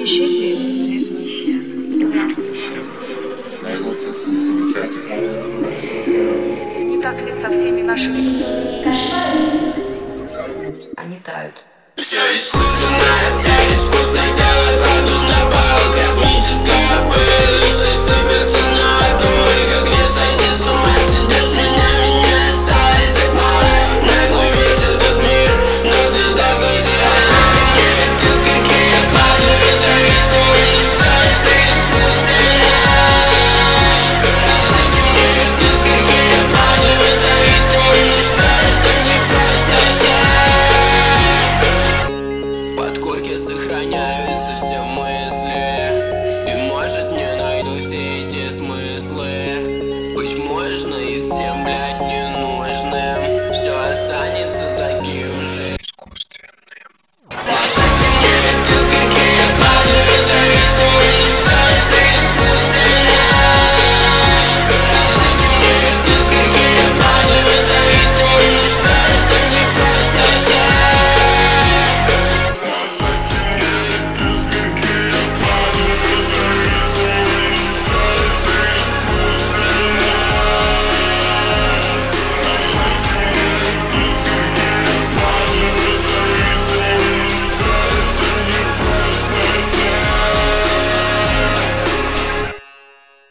исчезли? Нет, не исчезли. Вряд ли исчезнут. Найдутся замечательные. Не так ли со всеми нашими? Они тают. Все искусственное, искусственное.